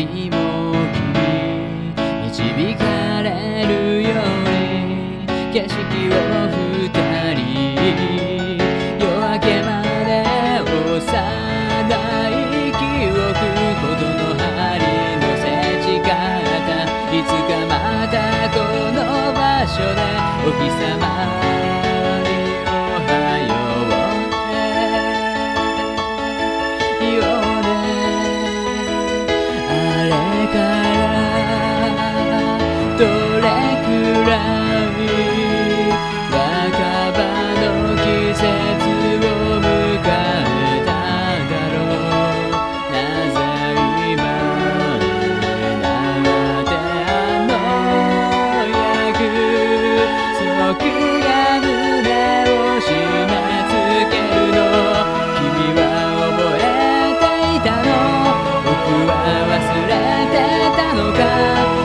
りも君導かれるように景色を二人夜明けまで幼い記憶ことの針のせち方いつかまたこの場所でお日様におはようって言おうどれくらい若葉の季節を迎えただろうなぜ今なんてあの約束が胸を締め付けるの君は覚えていたの僕は忘れてたのか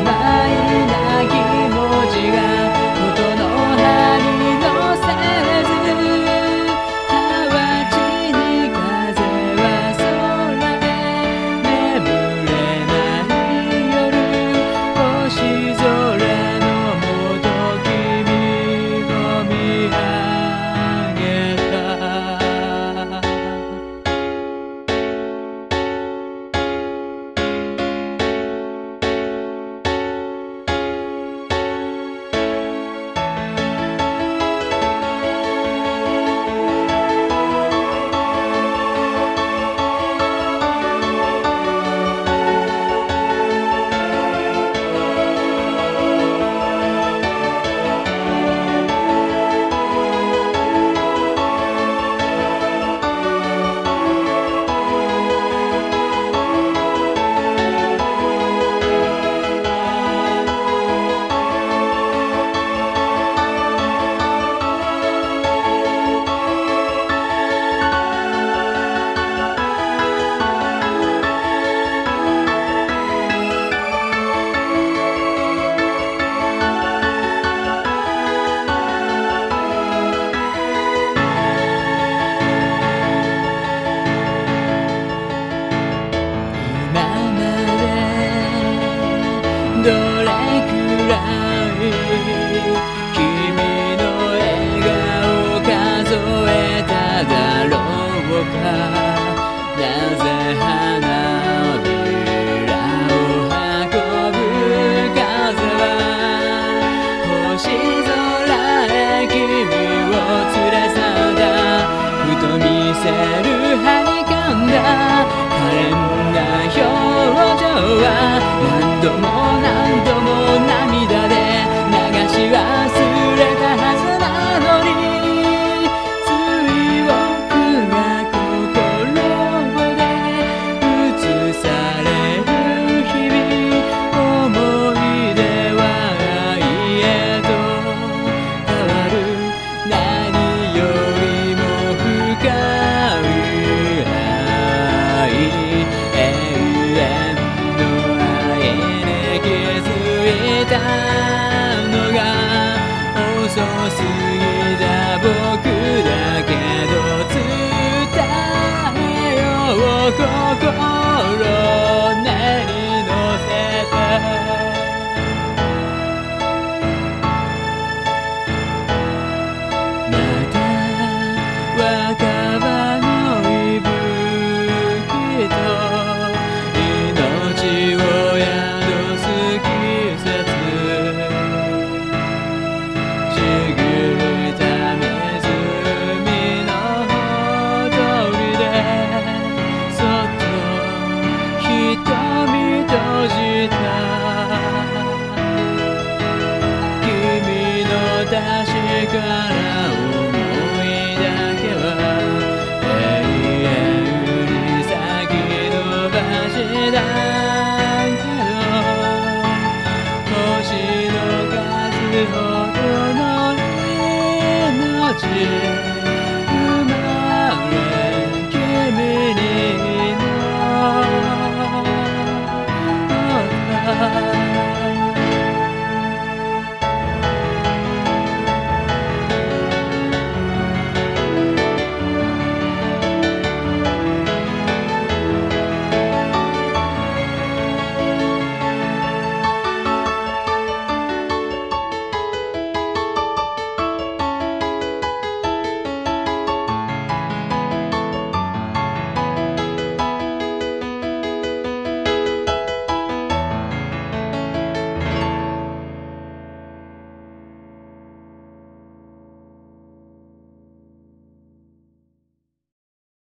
どれくらい君の笑顔数えただろうかなぜ花びらを運ぶ風は星空へ君を連れ去ったふと見せるはにかんだ可憐な表情は何度も何度も涙で流し忘れたはずなのに追憶が心で映される日々思い出は愛へと変わる何よりも深い愛永遠の愛に気づいたのが遅すぎた僕だけど伝えよう心根に乗せてまた若葉の息吹と命を宿す季節ちぎった湖のほとりでそっと瞳閉じた君の確かな想いだけは永遠に先延ばしだけど星の数ほどの命